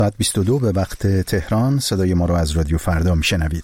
بعد 22 به وقت تهران. صدای ما رو از رادیو فردا میشنوید.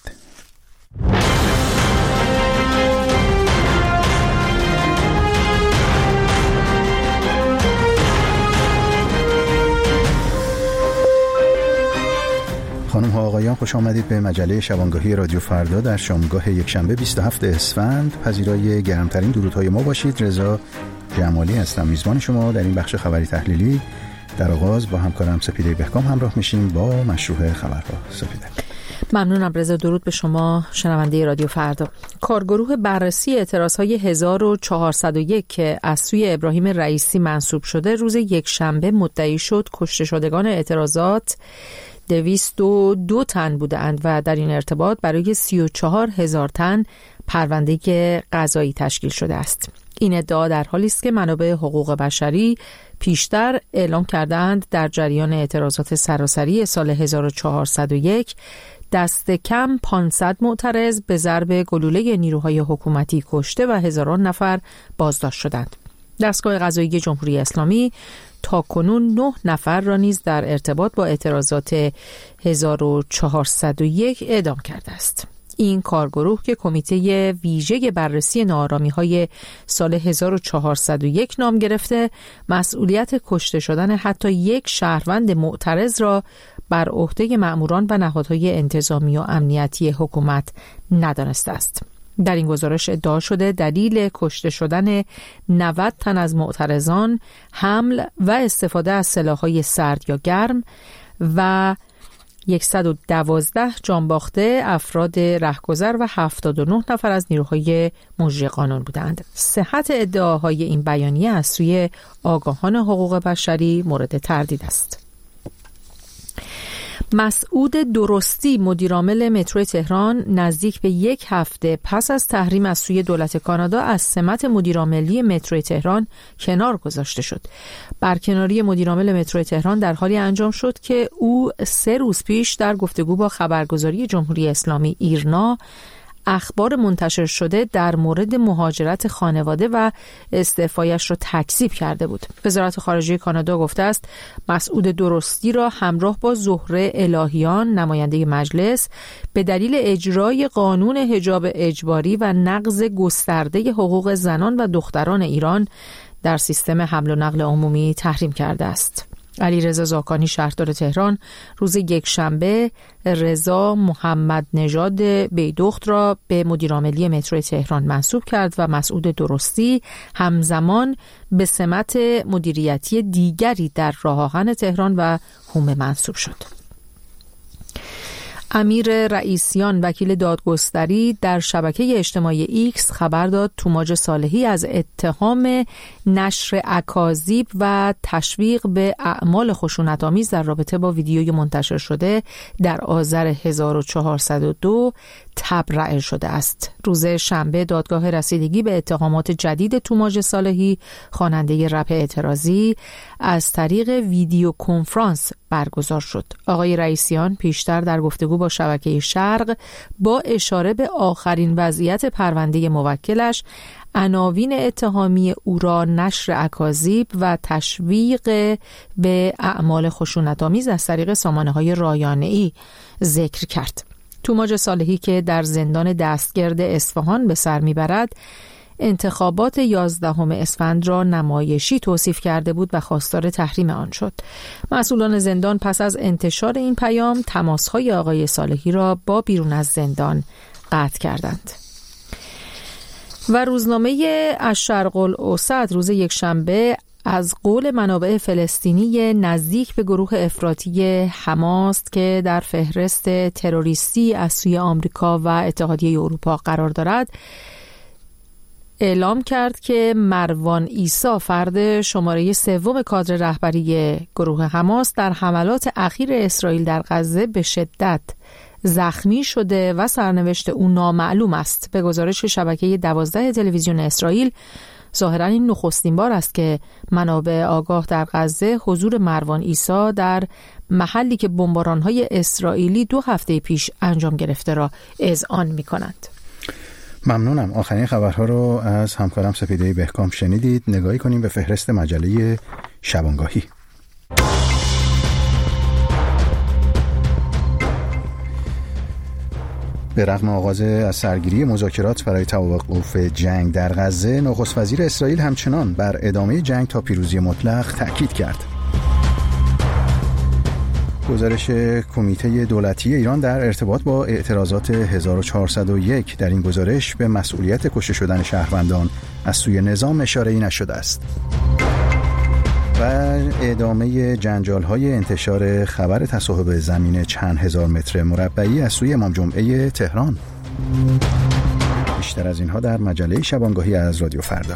خانم ها آقایان، خوش آمدید به مجله شبانگاهی رادیو فردا در شامگاه یکشنبه 27 اسفند. پذیرای گرمترین درودهای ما باشید. رضا جمالی هستم، میزبان شما در این بخش خبری تحلیلی. در آغاز با همکارم سپیده بهکام همراه میشیم با مشروع خبرها. سپیده. ممنونم رضا. درود به شما شنونده رادیو فردا. کارگروه بررسی اعتراضهای 1401 که از سوی ابراهیم رئیسی منصوب شده روز یکشنبه مدعی شد کشته شدگان اعتراضات 202 تن بودند و در این ارتباط برای 34,000 تن پرونده قضایی تشکیل شده است. این ادعا در حالی است که منابع حقوق بشری پیشتر اعلام کردند در جریان اعتراضات سراسری سال 1401 دست کم 500 معترض به ضرب گلوله نیروهای حکومتی کشته و هزاران نفر بازداشت شدند. دستگاه قضایی جمهوری اسلامی تاکنون 9 نفر را نیز در ارتباط با اعتراضات 1401 اعدام کرده است. این کارگروه که کمیته ویژه بررسی ناآرامی‌های سال 1401 نام گرفته، مسئولیت کشته شدن حتی یک شهروند معترض را بر عهده مأموران و نهادهای انتظامی و امنیتی حکومت ندانسته است. در این گزارش ادعا شده دلیل کشته شدن 90 تن از معترضان حمل و استفاده از سلاح‌های سرد یا گرم و 112 جانباخته افراد رهگذر و 79 نفر از نیروهای مجری قانون بودند. صحت ادعاهای این بیانیه از سوی آگاهان حقوق بشری مورد تردید است. مسعود درستی مدیرعامل مترو تهران نزدیک به یک هفته پس از تحریم از سوی دولت کانادا از سمت مدیرعاملی مترو تهران کنار گذاشته شد. برکناری مدیرعامل مترو تهران در حالی انجام شد که او 3 روز پیش در گفتگو با خبرگزاری جمهوری اسلامی ایرنا اخبار منتشر شده در مورد مهاجرت خانواده و استعفایش را تکذیب کرده بود. وزارت خارجه کانادا گفته است مسعود درستی را همراه با زهره الهیان نماینده مجلس به دلیل اجرای قانون حجاب اجباری و نقض گسترده حقوق زنان و دختران ایران در سیستم حمل و نقل عمومی تحریم کرده است. علیرضا زاکانی شهردار تهران روز یکشنبه رضا محمد نژاد بیدخت را به مدیرعاملی مترو تهران منصوب کرد و مسعود درستی همزمان به سمت مدیریتی دیگری در راه آهن تهران و هومه منصوب شد. امیر رئیسیان وکیل دادگستری در شبکه اجتماعی ایکس خبر داد توماج صالحی از اتهام نشر اکاذیب و تشویق به اعمال خشونت‌آمیز در رابطه با ویدیوی منتشر شده در آذر 1402 تبرئه شده است. روز شنبه دادگاه رسیدگی به اتهامات جدید توماج صالحی خواننده رپ اعتراضی از طریق ویدیو کنفرانس برگزار شد. آقای رئیسیان پیشتر در گفتگو با شبکه شرق با اشاره به آخرین وضعیت پرونده موکلش عناوین اتهامی او را نشر اکاذیب و تشویق به اعمال خشونت‌آمیز از طریق سامانه‌های رایانه‌ای ذکر کرد. توماج صالحی که در زندان دستگرد اصفهان به سر میبرد انتخابات 11 اسفند را نمایشی توصیف کرده بود و خواستار تحریم آن شد. مسئولان زندان پس از انتشار این پیام تماس‌های آقای صالحی را با بیرون از زندان قطع کردند. و روزنامه الشرق الاوسط روز یکشنبه از قول منابع فلسطینی نزدیک به گروه افراطی حماس که در فهرست تروریستی از سوی آمریکا و اتحادیه اروپا قرار دارد اعلام کرد که مروان عیسی فرد شماره 3 کادر رهبری گروه حماس در حملات اخیر اسرائیل در غزه به شدت زخمی شده و سرنوشت او نامعلوم است. به گزارش شبکه 12 تلویزیون اسرائیل ظاهراً این نخستین بار است که منابع آگاه در غزه حضور مروان عیسی در محلی که بمباران‌های اسرائیلی 2 هفته پیش انجام گرفته را اذعان می‌کنند. ممنونم. آخرین خبرها رو از همکارم سپیده بهکام شنیدید. نگاهی کنیم به فهرست مجله شبانگاهی. به رغم آغاز از سرگیری مذاکرات برای توقف جنگ در غزه، نخست وزیر اسرائیل همچنان بر ادامه جنگ تا پیروزی مطلق تاکید کرد. گزارش کمیته دولتی ایران در ارتباط با اعتراضات 1401 در این گزارش به مسئولیت کشته شدن شهروندان از سوی نظام اشاره‌ای نشده است. و ادامه جنجال‌های انتشار خبر تصاحب زمین چند هزار متر مربعی از سوی امام جمعه تهران. بیشتر از اینها در مجله شبانگاهی از رادیو فردا.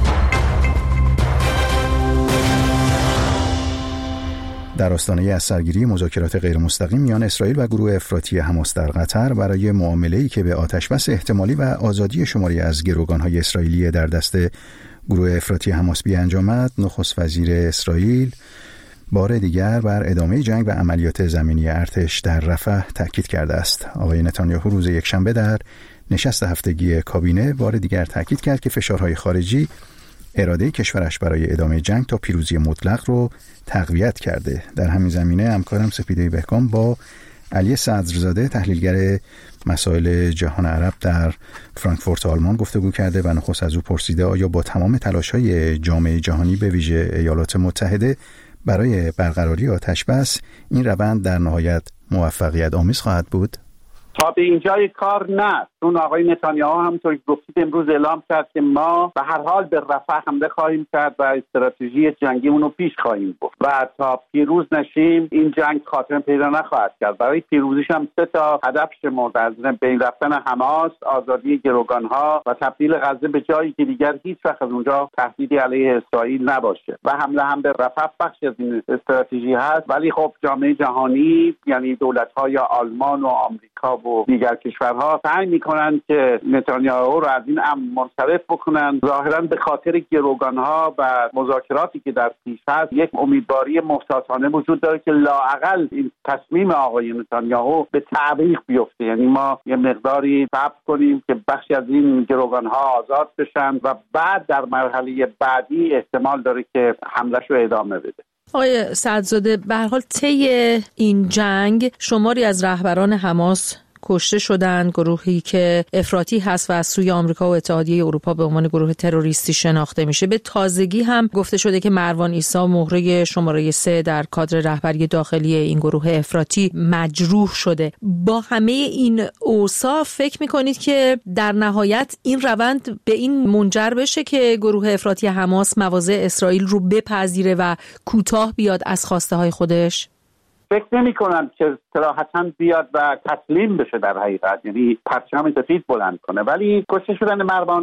در آستانه از سرگیری مذاکرات غیرمستقیم میان اسرائیل و گروه افراطی حماس در قطر برای معامله‌ای که به آتشبس احتمالی و آزادی شماری از گروگان‌های اسرائیلی در دست گروه افراطی حماس بیانجامد، نخست وزیر اسرائیل بار دیگر بر ادامه جنگ و عملیات زمینی ارتش در رفح تاکید کرده است. آقای نتانیاهو روز یکشنبه در نشست هفتگی کابینه بار دیگر تاکید کرد که فشارهای خارجی اراده کشورش برای ادامه جنگ تا پیروزی مطلق رو تقویت کرده. در همین زمینه همکارم سپیده بهکام با علی صدرزاده تحلیلگر مسائل جهان عرب در فرانکفورت آلمان گفتگو کرده و نخست از او پرسیده آیا با تمام تلاش‌های جامعه جهانی به ویژه ایالات متحده برای برقراری آتشبس این روند در نهایت موفقیت آمیز خواهد بود؟ تا به اینجای کار نه، چون آقای نتانیاهو همونطور که گفتید امروز اعلام کرد که ما به هر حال به رفح حمله خواهیم کرد و استراتژی جنگیمون رو پیش خواهیم برد و تا پیروز نشیم این جنگ خاتمه پیدا نخواهد کرد. برای پیروزیش هم 3 هدف شمرده: از بین رفتن حماس، آزادی گروگانها و تبدیل غزه به جایی که دیگر هیچ وقت از اونجا تهدیدی علیه اسرائیل نباشه و حمله هم به رفح بخشی از این استراتژی هست. ولی خب جامعه جهانی، یعنی دولت‌های آلمان و آمریکا و دیگر کشورها سعی میکنن که نتانیاهو رو از این امر منصرف بکنن. ظاهرا به خاطر گروگانها و مذاکراتی که در پیش هست یک امیدواری محتاطانه وجود داره که لااقل این تصمیم آقای نتانیاهو به تعویق بیفته، یعنی ما یه مقداری صبر کنیم که بخشی از این گروگانها آزاد بشن و بعد در مرحله بعدی احتمال داره که حمله‌شو ادامه بده. آقای صدرزاده، به هر حال طی این جنگ شماری از رهبران حماس کشته شدند، گروهی که افراطی هست و از سوی آمریکا و اتحادیه اروپا به عنوان گروه تروریستی شناخته میشه. به تازگی هم گفته شده که مروان عیسی مهره شماره 3 در کادر رهبری داخلی این گروه افراطی مجروح شده. با همه این اوصاف فکر میکنید که در نهایت این روند به این منجر بشه که گروه افراطی حماس مواضع اسرائیل رو بپذیره و کوتاه بیاد از خواسته های خودش؟ فکر نمی کنم که صراحتاً بیاد و تسلیم بشه در حقیقت، یعنی پرچم سفید بلند کنه. ولی کشته شدن مروان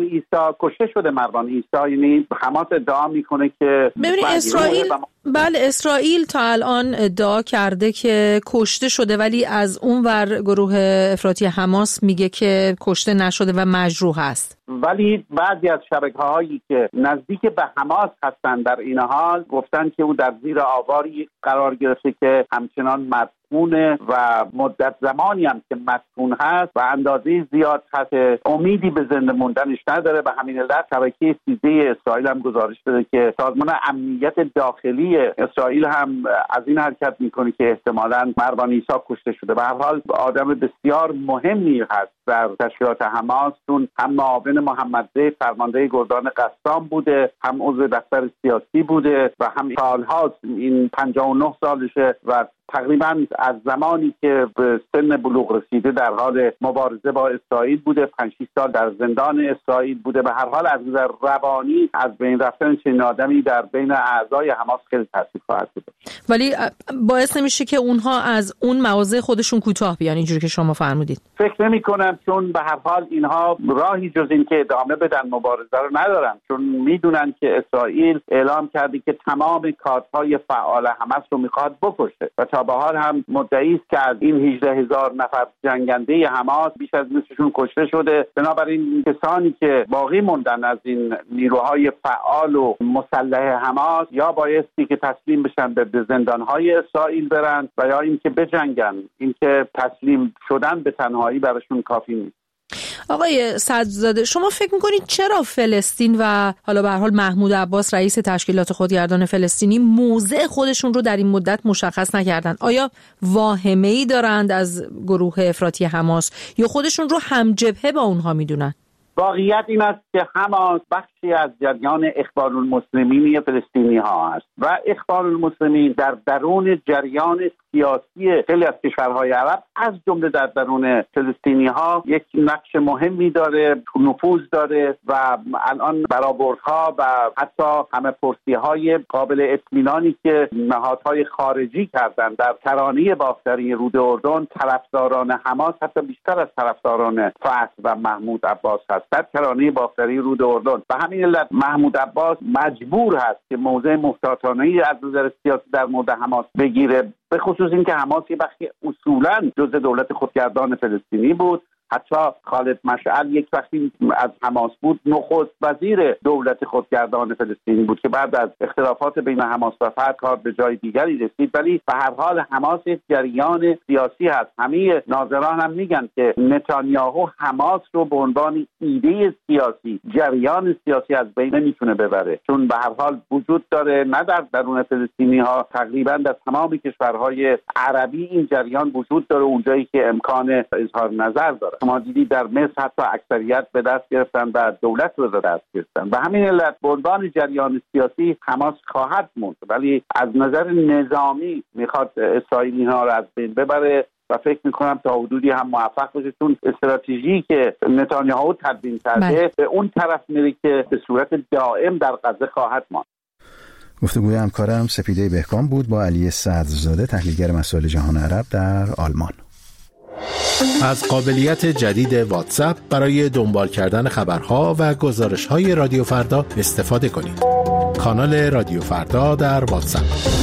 عیسی یعنی حماس ادعا میکنه که ببینید اسرائیل تا الان ادعا کرده که کشته شده، ولی از اون ور گروه افراطی حماس میگه که کشته نشده و مجروح است. ولی بعضی از شبکه‌هایی که نزدیک به حماس هستن در این حال گفتن که او در زیر آواری قرار گرفته که همچنان مدفونه و مدت زمانی هم که مدفون هست و اندازه زیاد هست، امیدی به زنده موندنش نداره. به همین علت شبکه 13 اسرائیل هم گزارش داده که سازمان امنیت داخلی اسرائیل هم از این حرکت میکنه که احتمالاً مروان عیسی کشته شده. به هر حال آدم بسیار مهمی هست در تشکیلات حماس، چون هم معاون محمد زید فرمانده گردان قسام بوده، هم عضو دفتر سیاسی بوده و هم سالهاست، این 59 سالشه و تقریبا از زمانی که به سن بلوغ رسیده در حال مبارزه با اسرائیل بوده، 5-6 سال در زندان اسرائیل بوده. به هر حال از نظر روانی از بین رفتن چنین آدمی در بین اعضای حماس خیلی تاثیر خواهد بود. ولی باعث نمیشه که اونها از اون مواضع خودشون کوتاه بیان اینجوری که شما فرمودید؟ فکر نمی کنم، چون به هر حال اینها راهی جز این که ادامه بدن مبارزه رو ندارن، چون میدونن که اسرائیل اعلام کرده که تمام کادرهای فعال حماس رو میخواد بکشه و تا به حال هم مدعی است که از این 18,000 نفر جنگنده حماس بیش از نصفشون کشته شده. بنابراین کسانی که باقی موندن از این نیروهای فعال و مسلح حماس یا بایستی که تسلیم بشن به زندانهای اسرائیل برن و یا اینکه بجنگن. اینکه تسلیم شدن به تنهایی براشون کافی نیست. آقای صدرزاده، شما فکر میکنید چرا فلسطین و حالا به هر حال محمود عباس رئیس تشکیلات خودگردان فلسطینی موضع خودشون رو در این مدت مشخص نکردن؟ آیا واهمه‌ای دارند از گروه افراطی حماس یا خودشون رو همجبهه با اونها میدونن؟ واقعیت این است که حماس بخشی از جریان اخوان المسلمین فلسطینی ها است و اخوان المسلمین در درون جریان سیاسی خیلی از کشورهای عرب از جمله در درون فلسطینی ها یک نقش مهمی داره، نفوذ داره و الان برآوردها و حتی همه پرسی‌های قابل اطمینانی که نهادهای خارجی کردن در ترانه باختری رود اردن، طرفداران حماس حتی بیشتر از طرفداران فتح و محمود عباس هست در ترانه باختری رود اردن. و همین علت محمود عباس مجبور هست که موضع محتاطانه‌ای از نظر سیاسی در مورد حماس بگیره، به خصوص اینکه حماس یه بخشی اصولاً جزء دولت خودگردان فلسطینی بود. حتی خالد مشعل یک وقتی از حماس بود نخست وزیر دولت خودگردان فلسطینی بود که بعد از اختلافات بین حماس و فتح کار به جای دیگری رسید. ولی به هر حال حماس یک جریان سیاسی هست. همه ناظران هم میگن که نتانیاهو حماس رو به عنوان ایده سیاسی، جریان سیاسی از بین نمیتونه ببره، چون به هر حال وجود داره نه در درون فلسطینی ها، تقریبا در تمام کشورهای عربی این جریان وجود داره اونجایی که امکان اظهار نظر داره. شما دیدید در مصر حتی اکثریت به دست گرفتن و دولت رو به دست گرفتن. به همین علت به عنوان جریان سیاسی حماس خواهد موند، ولی از نظر نظامی میخواد اسرائیل اینها رو از بین ببره و فکر میکنم تا حدودی هم موفق بشه، چون استراتژی که نتانیاهو تدوین کرده به اون طرف میره که به صورت دائم در غزه خواهد ماند. گفتگوی همکارم سپیده بهکام بود با علی صدرزاده، تحلیلگر مسائل جهان عرب در آلمان. از قابلیت جدید واتساپ برای دنبال کردن خبرها و گزارش‌های رادیو فردا استفاده کنید. کانال رادیو فردا در واتساپ.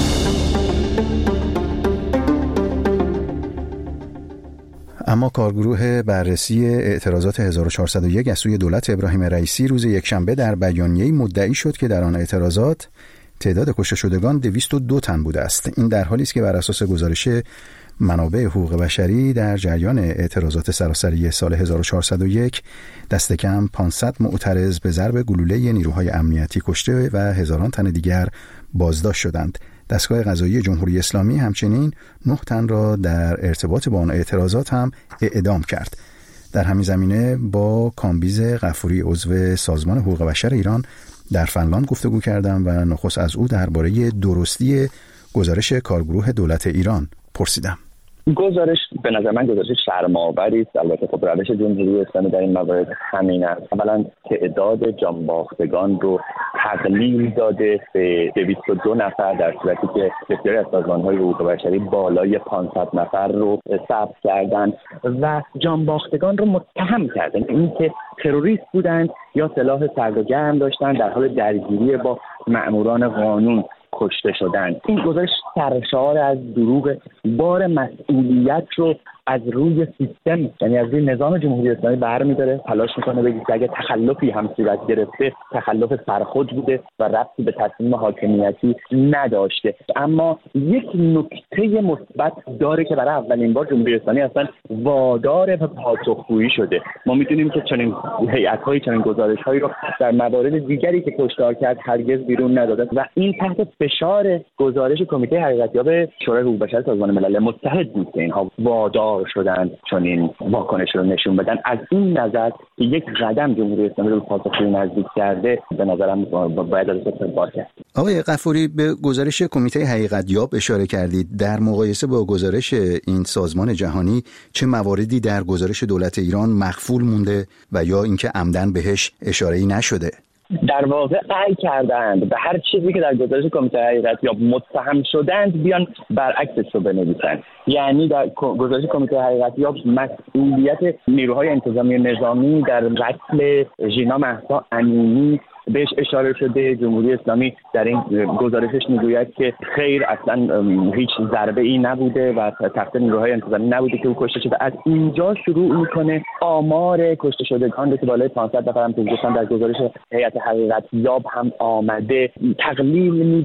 اما کارگروه بررسی اعتراضات 1401 از سوی دولت ابراهیم رئیسی روز یکشنبه در بیانیه‌ای مدعی شد که در آن اعتراضات تعداد کشته شدگان 202 تن بوده است. این در حالی است که بر اساس گزارش منابع حقوق بشری در جریان اعتراضات سراسری سال 1401 دست کم 500 معترض به ضرب گلوله نیروهای امنیتی کشته و هزاران تن دیگر بازداشت شدند. دستگاه قضایی جمهوری اسلامی همچنین 9 تن را در ارتباط با آن اعتراضات هم اعدام کرد. در همین زمینه با کامبیز غفوری عضو سازمان حقوق بشر ایران در فنلاند گفتگو کردم و نخست از او درباره درستی گزارش کارگروه دولت ایران پرسیدم. گزارش به نظر من گزارش شرم‌آوری است. البته خب روش جمهوری اسلامی در این موارد همین است. اولا تعداد جانباختگان رو تقلیل داده به 202 نفر، در صورتی که بسیاری از سازمان‌های حقوق بشری بالای 500 نفر رو ثبت کردند و جانباختگان رو متهم کردن اینکه تروریست بودند یا سلاح سرد و گرم داشتند، در حال درگیری با مأموران قانون کشته شدند. این گزارش سرشار از دروغ. بار مسئولیت رو از روی سیستم، یعنی از روی نظام جمهوری اسلامی برمی‌داره، تلاش میکنه بگه که اگه تخلفی هم صورت گرفته تخلف سرخود بوده و ربطی به تصمیم حاکمیتی نداشته. اما یک نکته مثبت داره که برای اولین بار جمهوری اسلامی اصلا وادار به پاسخگویی شده. ما میدونیم که چنین هیئت‌های، چنین گزارش‌هایی رو در موارد دیگری که کشتار کرد هرگز بیرون نداده و این تحت فشار گزارش کمیته حقیقتیاب شورای حقوق بشر سازمان ملل متحد بود که اینها وادار شدن چون این واکنش رو نشون بدن. از این نظر که یک قدم جمهوری اسلامی رو پاسخگویی نزدیک کرده، به نظرم باید از استقبال کرد. آقای غفوری، به گزارش کمیته حقیقتیاب اشاره کردید. در مقایسه با گزارش این سازمان جهانی چه مواردی در گزارش دولت ایران مخفول مونده و یا اینکه عمدن بهش اشاره‌ای نشده؟ در واقع سعی کردند به هر چیزی که در گزارش کمیته حقیقتیاب متهم شدند بیان برعکسش رو بنویسند. یعنی در گزارش کمیته حقیقتیاب مسئولیت نیروهای انتظامی نظامی در قتل ژینا مهسا امینی بهش اشاره شده. جمهوری اسلامی در این گزارشش میگوید که خیر، اصلا هیچ ضربه ای نبوده و تقصیر نیروهای انتظامی نبوده که او کشته شده. از اینجا شروع میکنه آمار کشته شدگان رو که بالای 500 نفر هم گفتن در گزارش هیئت حقیقتیاب هم آمده تقلیل میده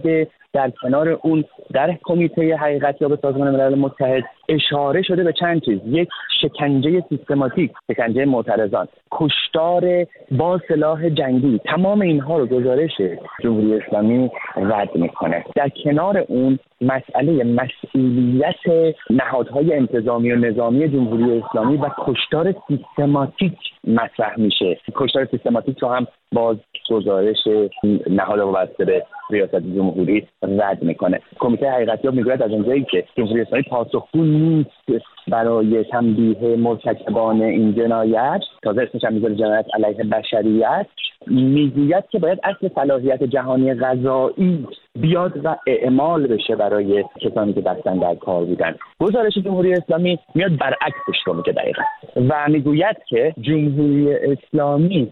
در کنار اون در کمیته حقیقتیاب سازمان ملل متحد اشاره شده به چند چیز. یک، شکنجه سیستماتیک، شکنجه معترضان، کشتار با سلاح جنگی. تمام اینها رو گزارش جمهوری اسلامی رد میکنه. در کنار اون مسئله مسئولیت نهادهای انتظامی و نظامی جمهوری اسلامی و کشتار سیستماتیک مطرح میشه. کشتار سیستماتیک رو هم باز گزارش نهاد وابسته به ریاست جمهوری رد میکنه. کمیته حقیقتیاب میگوید از اونجایی که جمهوری اسلامی پاسخگو نیست برای تنبیه مرتکبان این جنایت، تازه اسمش هم میذاره جنایت علیه بشریت، میگوید که باید اصل صلاحیت جهانی قضایی بیاد و اعمال بشه برای کسانی که دستن در کار بودن. گزارش جمهوری اسلامی میاد برعکسش رو میگه دقیقا و میگوید که جمهوری اسلامی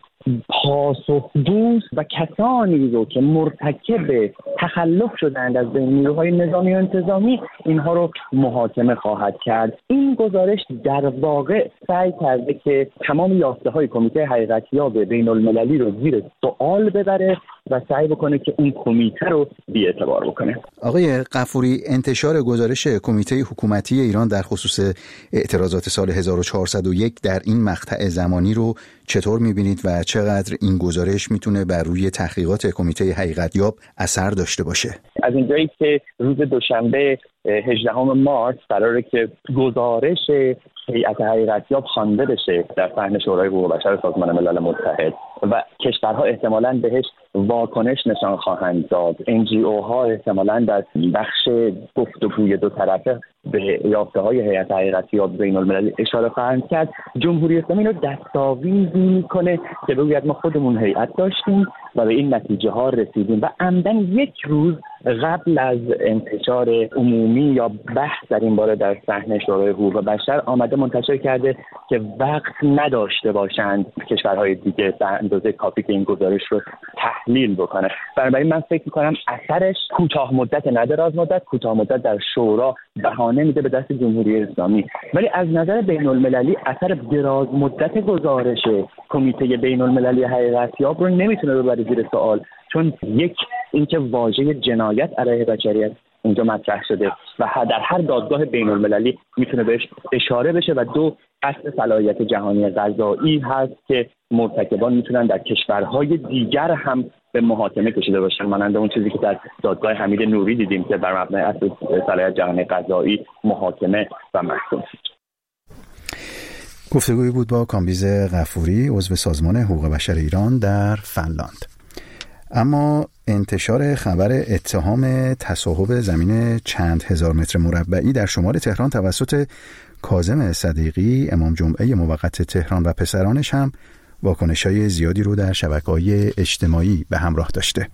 پاسخگو و کسانی رو که مرتکب تخلف شدند از بین نیروهای نظامی و انتظامی اینها رو محاکمه خواهد کرد. این گزارش در واقع سعی کرده که تمام یافته‌های کمیته حقیقتیاب بین المللی رو زیر سوال ببره و سعی بکنه که اون کمیته رو بی‌اعتبار بکنه. آقای غفوری، انتشار گزارش کمیته حکومتی ایران در خصوص اعتراضات سال 1401 در این مقطع زمانی رو چطور می‌بینید و چقدر این گزارش میتونه بر روی تحقیقات کمیته حقیقتیاب اثر داشته باشه؟ از اینجایی که روز دوشنبه 18 مارس قراره که گزارش هیئت حقیقتیاب خوانده بشه در صحن شورای حقوق بشر سازمان ملل متحد و کشورها احتمالاً بهش واکنش نشان خواهند داد، NGO ها احتمالاً در بخش گفتگوی دو طرفه به یافته‌های هیئت حقیقتیاب بین المللی اشاره خواهند کرد. جمهوری اسلامی رو دستاویزی میکنه که بگوید ما خودمون هیئت داشتیم و به این نتیجه ها رسیدیم و عمدن یک روز قبل از انتشار عمومی یا بحث در این باره در صحن شورای حقوق بشر آمده منتشر کرده که وقت نداشته باشند کشورهای دیگه در اندازه کافی که این گزارش رو تحلیل بکنه. بنابراین من فکر میکنم اثرش کوتاه مدت نه دراز مدت، کوتاه مدت در شورا بهانه میده به دست جمهوری اسلامی، ولی از نظر بین المللی اثر دراز مدت گزارش کمیته بین المللی حقیقتیاب رو نمیتونه ببره زیر سوال، چون یک اینکه واژه جنایت علیه بشریت اونجا مطرح شده و در هر دادگاه بین المللی میتونه بهش اشاره بشه و دو اصل صلاحیت جهانی قضایی هست که مرتکبان میتونن در کشورهای دیگر هم به محاکمه کشیده باشن، مانند اون چیزی که در دادگاه حمید نوری دیدیم که بر مبنای اصل صلاحیت جهانی قضایی محاکمه و محکوم شد. گفتگویی بود با کامبیز غفوری، عضو سازمان حقوق بشر ایران در فنلاند. اما انتشار خبر اتهام تصاحب زمین چند هزار متر مربعی در شمال تهران توسط کاظم صدیقی، امام جمعه موقت تهران و پسرانش هم واکنش‌های زیادی رو در شبکه‌های اجتماعی به همراه داشته.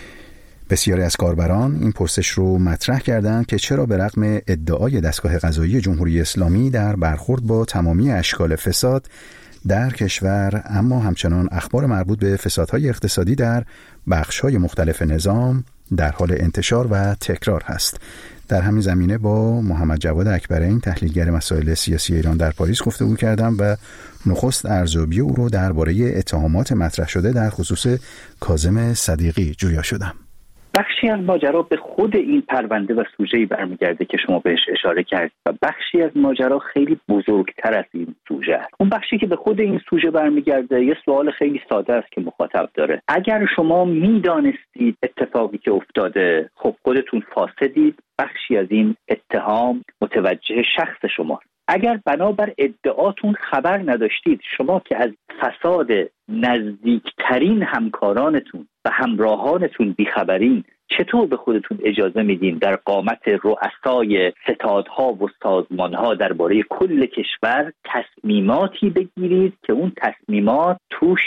بسیاری از کاربران این پرسش رو مطرح کردند که چرا به رغم ادعای دستگاه قضایی جمهوری اسلامی در برخورد با تمامی اشکال فساد در کشور، اما همچنان اخبار مربوط به فسادهای اقتصادی در بخش‌های مختلف نظام در حال انتشار و تکرار هست. در همین زمینه با محمد جواد اکبرین، تحلیلگر مسائل سیاسی ایران در پاریس گفتگو کردم و نخست ارزیابی او رو درباره اتهامات مطرح شده در خصوص کاظم صدیقی جویا شدم. بخشی از ماجرا به خود این پرونده و سوژه‌ای برمیگرده که شما بهش اشاره کردید و بخشی از ماجرا خیلی بزرگتر از این سوژه است. اون بخشی که به خود این سوژه برمیگرده یه سوال خیلی ساده است که مخاطب داره. اگر شما میدانستید اتفاقی که افتاده، خب خودتون فاسدید، بخشی از این اتهام متوجه شخص شما. اگر بنابر ادعاتون خبر نداشتید، شما که از فساد نزدیکترین همکارانتون و همراهانتون بیخبرین، چطور به خودتون اجازه میدین در قامت رؤسای ستادها و سازمانها درباره کل کشور تصمیماتی بگیرید که اون تصمیمات توش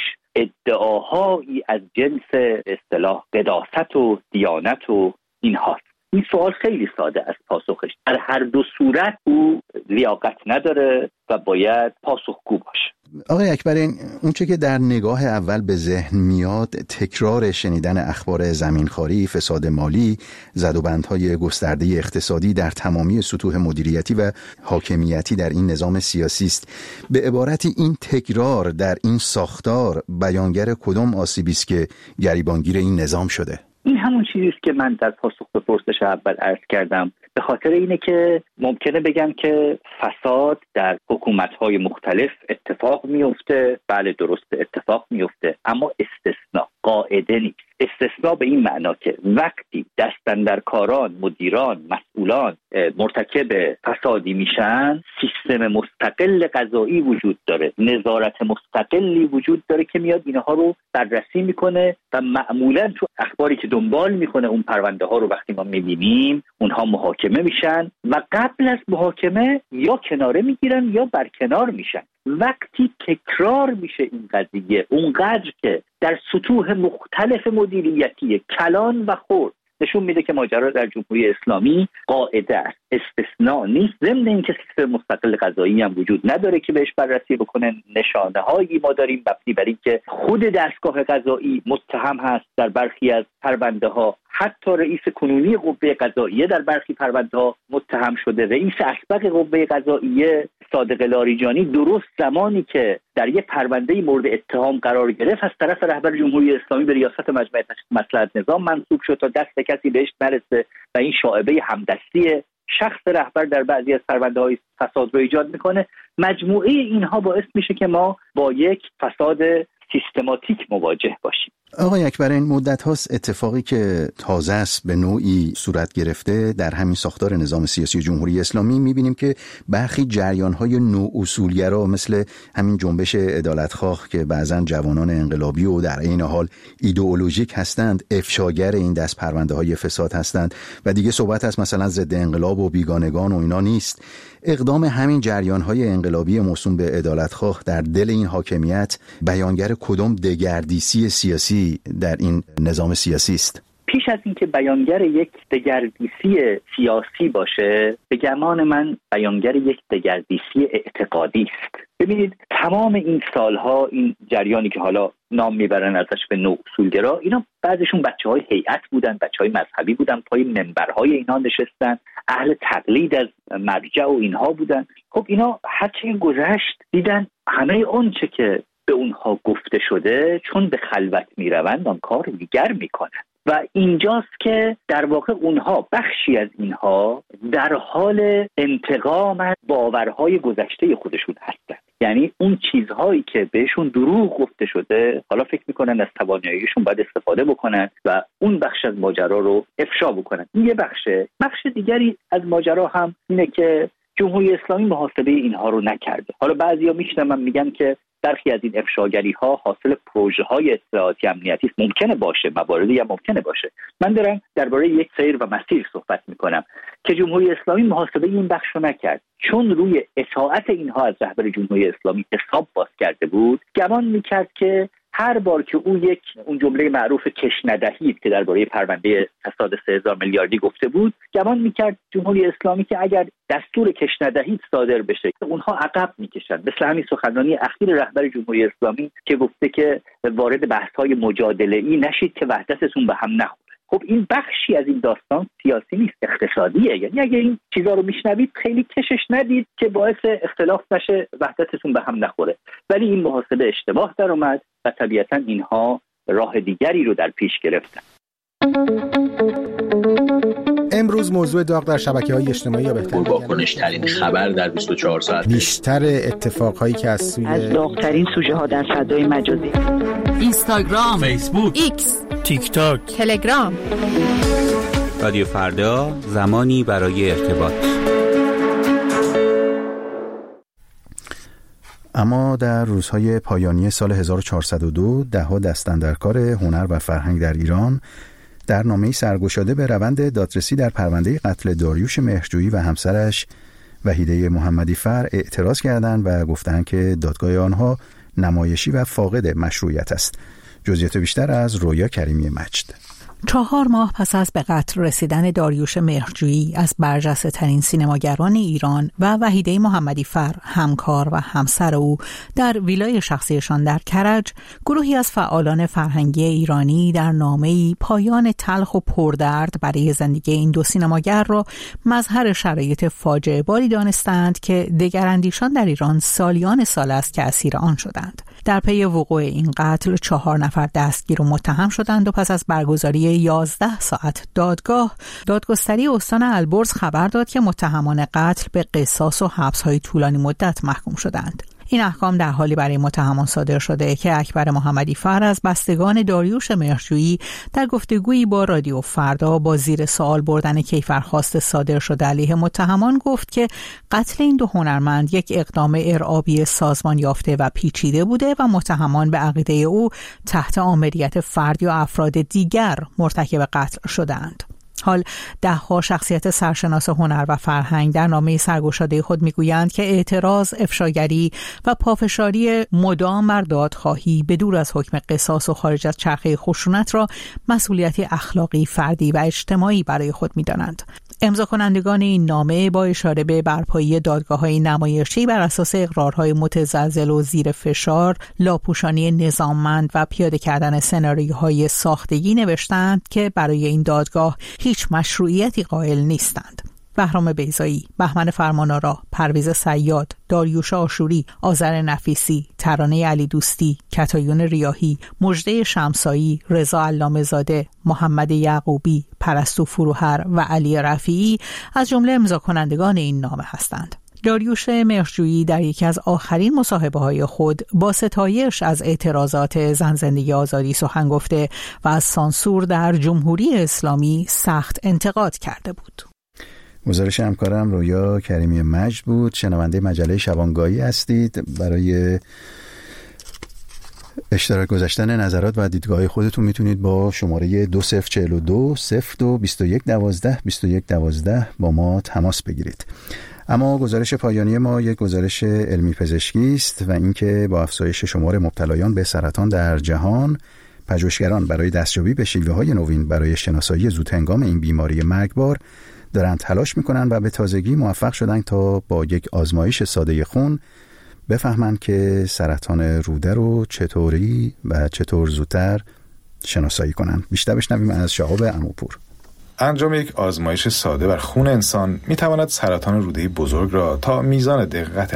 ادعاهایی از جنس اصطلاح قداست و دیانت و این هاست؟ این سوال خیلی ساده از پاسخش. در هر دو صورت او لیاقت نداره و باید پاسخگو باشه. آقای اکبرین، اون چه که در نگاه اول به ذهن میاد تکرار شنیدن اخبار زمینخواری، فساد مالی، زدوبندهای گسترده اقتصادی در تمامی سطوح مدیریتی و حاکمیتی در این نظام سیاسی است. به عبارتی این تکرار در این ساختار بیانگر کدام آسیبی است که گریبانگیر این نظام شده؟ این همون چیزی است که من در پاسخ به پرسش اول عرض کردم. به خاطر اینه که ممکنه بگن که فساد در حکومت‌های مختلف اتفاق میفته. بله درسته اتفاق میفته، اما استثناء قاعده نیست. استثناء به این معنا که وقتی دستاندرکاران، مدیران، مسئولان مرتکب فسادی میشن، سیستم مستقل قضایی وجود داره، نظارت مستقلی وجود داره که میاد اینها رو بررسی میکنه و معمولا تو اخباری که دنبال میکنه اون پرونده ها رو وقتی ما میبینیم اونها محاکمه میشن و قبل از محاکمه یا کناره میگیرن یا برکنار میشن. وقتی تکرار میشه این قضیه اونقدر که در سطوح مختلف مدیریتی کلان و خرد نشون میده که ماجرا در جمهوری اسلامی قاعده است، استثناء نیست. ضمن اینکه سیستم مستقل قضایی هم وجود نداره که بهش بررسی بکنه. نشانه هایی ما داریم مبنی بر اینکه خود دستگاه قضایی متهم هست در برخی از پرونده ها، حتی رئیس کنونی قوه قضاییه در برخی پرونده ها متهم شده. رئیس اسبق قوه قضاییه صادق لاریجانی درست زمانی که در یک پرونده مورد اتهام قرار گرفت از طرف رهبر جمهوری اسلامی به ریاست مجمع مصلحت نظام منصوب شد تا دست کسی بهش نرسه و این شائبه همدستی شخص رهبر در بعضی از پرونده‌های فساد رو ایجاد میکنه. مجموعه اینها باعث میشه که ما با یک فساد سیستماتیک مواجه باشیم. آقای اکبر، این مدت هاست اتفاقی که تازه است به نوعی صورت گرفته در همین ساختار نظام سیاسی جمهوری اسلامی. میبینیم که برخی جریان‌های نواصولگرا مثل همین جنبش عدالتخواه که بعضن جوانان انقلابی و در عین حال ایدئولوژیک هستند، افشاگر این دست پرونده‌های فساد هستند و دیگه صحبت هست مثلا ضد انقلاب و بیگانگان و اینا نیست. اقدام همین جریان‌های انقلابی موسوم به عدالتخواه در دل این حاکمیت بیانگر کدام دگردیسی سیاسی در این نظام سیاسی است؟ پیش از اینکه بیانگر یک دگردیسی سیاسی باشه، به گمان من بیانگر یک دگردیسی اعتقادی است. ببینید تمام این سالها این جریانی که حالا نام میبرن ازش به نوع اصولگرا، اینا بعضشون بچه‌های هیئت بودن، بچه‌های مذهبی بودن، پای منبرهای اینا نشستن، اهل تقلید از مرجع و اینها بودن. خب اینا هرچی گذشت دیدن همه اون چه که به اونها گفته شده چون به خلوت میروند آن کار دیگر میکنن و اینجاست که در واقع اونها، بخشی از اینها در حال انتقام از باورهای گذشته خودشون هستن. یعنی اون چیزهایی که بهشون دروغ گفته شده حالا فکر میکنن از تواناییشون باید استفاده بکنن و اون بخش از ماجرا رو افشا بکنن. این یه بخشه. بخش دیگری از ماجرا هم اینه که جمهوری اسلامی محاسبه اینها رو نکرده. حالا بعضیا میشنون میگن که برخی از این افشاگری ها حاصل پروژه های اطلاعاتی امنیتی است. ممکنه باشه، مواردی هم ممکنه باشه. من دارم درباره یک سیر و مسیر صحبت میکنم که جمهوری اسلامی محاسبه این بخش رو نکرد، چون روی اطاعت اینها از رهبر جمهوری اسلامی حساب باز کرده بود. گمان میکرد که هر بار که اون جمله معروف کش ندهید که درباره پرونده فساد 3000 میلیاردی گفته بود، گمان میکرد جمهوری اسلامی که اگر دستور کش ندهید صادر بشه اونها عقب میکشن. مثل همین سخنرانی اخیر رهبر جمهوری اسلامی که گفته که وارد بحث‌های مجادله‌ای نشید که وحدتتون به هم نخوره. خب این بخشی از این داستان سیاسی نیست، اقتصادیه. یعنی اگه این چیزا رو میشنوید خیلی کشش ندید که باعث اختلاف نشه، وحدتتون به هم نخوره. ولی این محاسبه اشتباه در اومد و طبیعتا اینها راه دیگری رو در پیش گرفتن. امروز موضوع داغ در شبکه‌های اجتماعی یا بهتر واکنش‌ترین خبر در 24 ساعت، بیشتر اتفاقهایی که از داغ‌ترین سوژه‌ها در فضای مجازی، اینستاگرام، فیسبوک، ایکس، تیک تاک، تلگرام. رادیو فردا، زمانی برای ارتباط. اما در روزهای پایانی سال 1402 ده‌ها دستاندرکار هنر و فرهنگ در ایران در نامه‌ای سرگشاده به روند دادرسی در پرونده قتل داریوش مهرجویی و همسرش وحیده محمدی فر اعتراض کردند و گفتند که دادگاه آنها نمایشی و فاقد مشروعیت است. جزئیات بیشتر از رویا کریمی مجد. 4 ماه پس از به قتل رسیدن داریوش مهرجویی از برجسته ترین سینماگران ایران و وحیده محمدی فر، همکار و همسر او، در ویلای شخصیشان در کرج، گروهی از فعالان فرهنگی ایرانی در نامه‌ای پایان تلخ و پردرد برای زندگی این دو سینماگر را مظهر شرایط فاجعه باری دانستند که دگراندیشان در ایران سالیان سال است که اسیر آن شدند. در پی وقوع این قتل 4 نفر دستگیر و متهم شدند و پس از برگزاری 11 ساعت دادگستری استان البرز خبر داد که متهمان قتل به قصاص و حبس‌های طولانی مدت محکوم شدند. این احکام در حالی برای متهمان صادر شده که اکبر محمدی فر از بستگان داریوش مهرجویی در گفتگویی با رادیو فردا با زیر سوال بردن کیفرخواست صادر شده علیه متهمان گفت که قتل این 2 هنرمند یک اقدام ارعابی سازمان یافته و پیچیده بوده و متهمان به عقیده او تحت آمریت فرد یا افراد دیگر مرتکب قتل شدند. حال 10 شخصیت سرشناس هنر و فرهنگ در نامه سرگشاده خود میگویند که اعتراض، افشاگری و پافشاری مدام بر دادخواهی به دور از حکم قصاص و خارج از چرخه خشونت را مسئولیتی اخلاقی، فردی و اجتماعی برای خود می‌دانند. امضا کنندگان این نامه با اشاره به برپایی دادگاه‌های نمایشی بر اساس اقرارهای متزلزل و زیر فشار، لاپوشانی نظاممند و پیاده کردن سناریوهای ساختگی نوشتند که برای این دادگاه هیچ مشروعیتی قائل نیستند. بهرام بیضایی، بهمن فرمانآرا، پرویز صیاد، داریوش آشوری، آذر نفیسی، ترانه علی دوستی، کتایون ریاحی، مژده شمسایی، رضا علامه‌زاده، محمد یعقوبی، پرستو فروهر و علی رفیعی از جمله امضا کنندگان این نامه هستند. داریوش مهرجویی در یکی از آخرین مصاحبه‌های خود با ستایش از اعتراضات زن زندگی آزادی سخن گفته و از سانسور در جمهوری اسلامی سخت انتقاد کرده بود. گزارش همکارم رویا کریمی مجد بود. شنونده مجله شبانگاهی هستید. برای اشتراک گذاشتن نظرات و دیدگاه خودتون میتونید با شماره 2042 02 21 12 21 12 با ما تماس بگیرید. اما گزارش پایانی ما یک گزارش علمی پزشکی است و اینکه با افزایش شمار مبتلایان به سرطان در جهان، پژوهشگران برای دستیابی به شیوه‌های نوین برای شناسایی زودهنگام این بیماری مرگبار دارن تلاش میکنن و به تازگی موفق شدن تا با یک آزمایش ساده خون بفهمن که سرطان روده رو چطوری و چطور زودتر شناسایی کنن. بیشتر بشنویم از شهاب عموپور. انجام یک آزمایش ساده بر خون انسان میتواند سرطان روده بزرگ را تا میزان دقت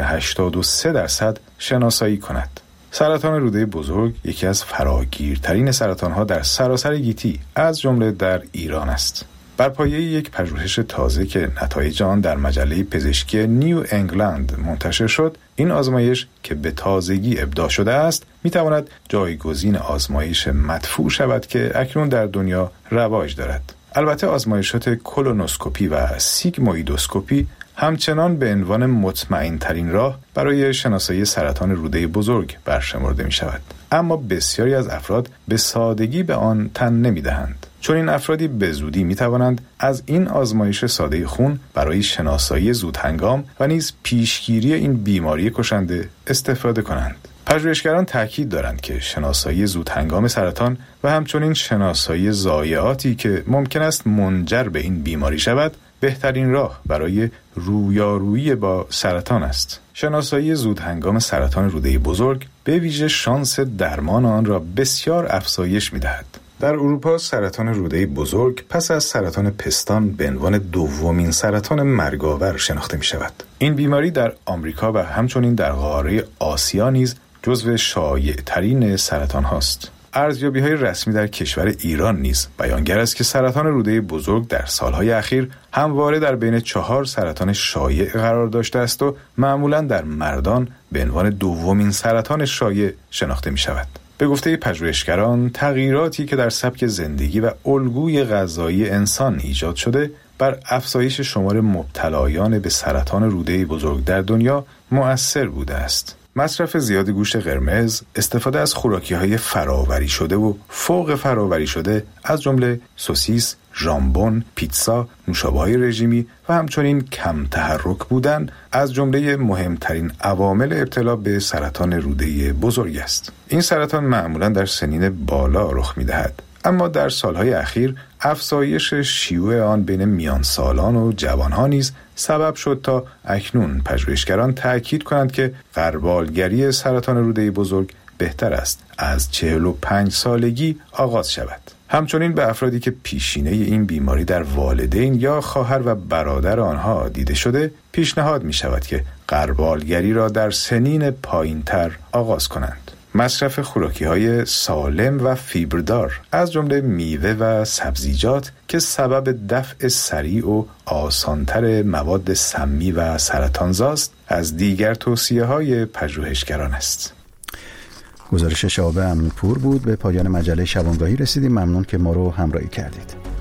83% شناسایی کند. سرطان روده بزرگ یکی از فراگیرترین سرطان‌ها در سراسر گیتی از جمله در ایران است. بر پایه یک پژوهش تازه که نتایج آن در مجله پزشکی نیو انگلند منتشر شد، این آزمایش که به تازگی ابداع شده است میتواند جایگزین آزمایش مدفوع شود که اکنون در دنیا رواج دارد. البته آزمایشات کولونوسکوپی و سیگمویدوسکوپی همچنان به عنوان مطمئن ترین راه برای شناسایی سرطان روده بزرگ برشمرده می شود. اما بسیاری از افراد به سادگی به آن تن نمی دهند. چون این افرادی به زودی می توانند از این آزمایش ساده خون برای شناسایی زودهنگام و نیز پیشگیری این بیماری کشنده استفاده کنند. پژوهشگران تاکید دارند که شناسایی زودهنگام سرطان و همچنین شناسایی ضایعاتی که ممکن است منجر به این بیماری شود بهترین راه برای رویارویی با سرطان است. شناسایی زودهنگام سرطان روده بزرگ به ویژه شانس درمان آن را بسیار افزایش می‌دهد. در اروپا سرطان روده بزرگ پس از سرطان پستان به عنوان دومین سرطان مرگاور شناخته می‌شود. این بیماری در آمریکا و همچنین در قاره آسیا نیز جزو شایع‌ترین سرطان هاست. ارزیابی‌های رسمی در کشور ایران نیز بیانگر است که سرطان روده بزرگ در سالهای اخیر همواره در بین 4 سرطان شایع قرار داشته است و معمولاً در مردان به عنوان دومین سرطان شایع شناخته می‌شود. به گفته پژوهشگران، تغییراتی که در سبک زندگی و الگوی غذایی انسان ایجاد شده بر افزایش شمار مبتلایان به سرطان روده بزرگ در دنیا مؤثر بوده است. مصرف زیاد گوشت قرمز، استفاده از خوراکی‌های فراوری شده و فوق فراوری شده از جمله سوسیس، ژامبون، پیتزا، نوشابه‌های رژیمی و همچنین کم تحرک بودن از جمله مهمترین عوامل ابتلا به سرطان روده بزرگ است. این سرطان معمولاً در سنین بالا رخ می‌دهد، اما در سالهای اخیر افزایش شیوع آن بین میان سالان و جوانها نیز سبب شد تا اکنون پژوهشگران تأکید کنند که غربالگری سرطان روده بزرگ بهتر است از 45 سالگی آغاز شود. همچنین به افرادی که پیشینه این بیماری در والدین یا خواهر و برادر آنها دیده شده پیشنهاد می شود که غربالگری را در سنین پایین‌تر آغاز کنند. مصرف خوراکی‌های سالم و فیبردار از جمله میوه و سبزیجات که سبب دفع سریع و آسانتر مواد سمی و سرطانزاست از دیگر توصیه‌های پژوهشگران است. گزارش شهاب امین‌پور بود. به پایان مجله شبانگاهی رسیدیم. ممنون که ما رو همراهی کردید.